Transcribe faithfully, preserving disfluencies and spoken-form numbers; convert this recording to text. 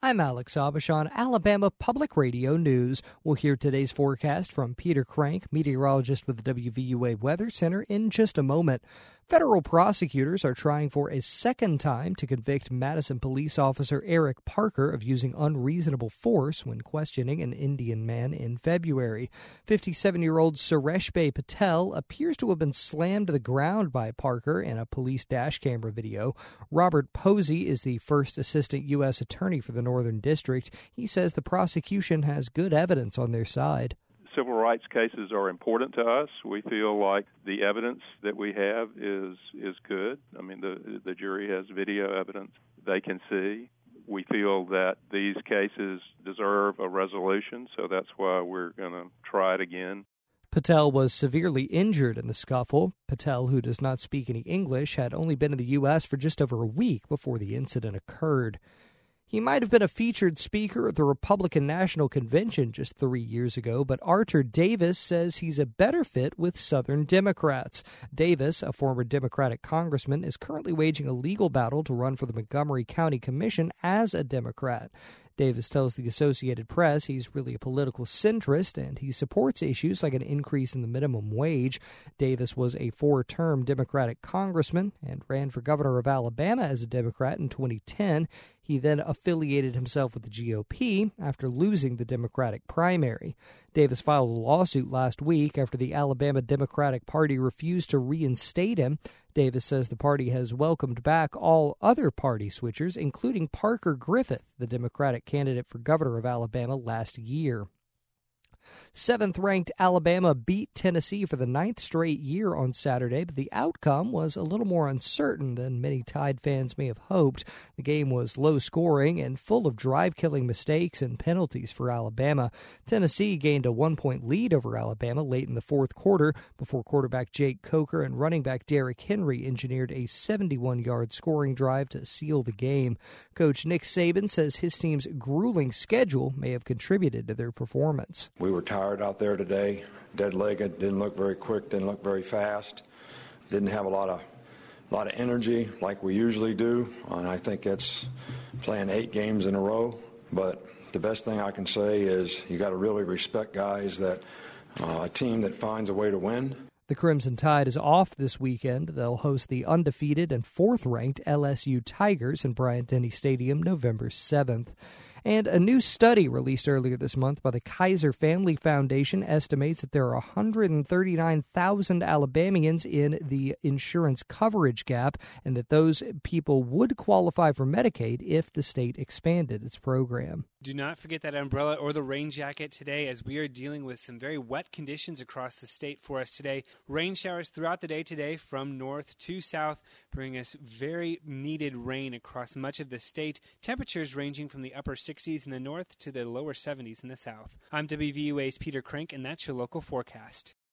I'm Alex Abishan, Alabama Public Radio News. We'll hear today's forecast from Peter Crank, meteorologist with the W V U A Weather Center, in just a moment. Federal prosecutors are trying for a second time to convict Madison police officer Eric Parker of using unreasonable force when questioning an Indian man in February. fifty-seven-year-old Sureshbhay Patel appears to have been slammed to the ground by Parker in a police dash camera video. Robert Posey is the first assistant U S attorney for the Northern District. He says the prosecution has good evidence on their side. Civil rights cases are important to us. We feel like the evidence that we have is is good. I mean, the the jury has video evidence they can see. We feel that these cases deserve a resolution, so that's why we're going to try it again. Patel was severely injured in the scuffle. Patel, who does not speak any English, had only been in the U S for just over a week before the incident occurred. He might have been a featured speaker at the Republican National Convention just three years ago, but Arthur Davis says he's a better fit with Southern Democrats. Davis, a former Democratic congressman, is currently waging a legal battle to run for the Montgomery County Commission as a Democrat. Davis tells the Associated Press he's really a political centrist and he supports issues like an increase in the minimum wage. Davis was a four-term Democratic congressman and ran for governor of Alabama as a Democrat in twenty ten. He then affiliated himself with the G O P after losing the Democratic primary. Davis filed a lawsuit last week after the Alabama Democratic Party refused to reinstate him. Davis says the party has welcomed back all other party switchers, including Parker Griffith, the Democratic candidate for governor of Alabama last year. Seventh-ranked Alabama beat Tennessee for the ninth straight year on Saturday, but the outcome was a little more uncertain than many Tide fans may have hoped. The game was low-scoring and full of drive-killing mistakes and penalties for Alabama. Tennessee gained a one-point lead over Alabama late in the fourth quarter before quarterback Jake Coker and running back Derrick Henry engineered a seventy-one-yard scoring drive to seal the game. Coach Nick Saban says his team's grueling schedule may have contributed to their performance. We were tired out there today, dead-legged, didn't look very quick, didn't look very fast, didn't have a lot of a lot of energy like we usually do, and I think it's playing eight games in a row. But the best thing I can say is you got to really respect guys that uh, a team that finds a way to win. The Crimson Tide is off this weekend. They'll host the undefeated and fourth-ranked L S U Tigers in Bryant-Denny Stadium November seventh. And a new study released earlier this month by the Kaiser Family Foundation estimates that there are one hundred thirty-nine thousand Alabamians in the insurance coverage gap, and that those people would qualify for Medicaid if the state expanded its program. Do not forget that umbrella or the rain jacket today, as we are dealing with some very wet conditions across the state for us today. Rain showers throughout the day today from north to south bring us very needed rain across much of the state. Temperatures ranging from the upper sixties in the north to the lower seventies in the south. I'm W V U A's Peter Crank, and that's your local forecast.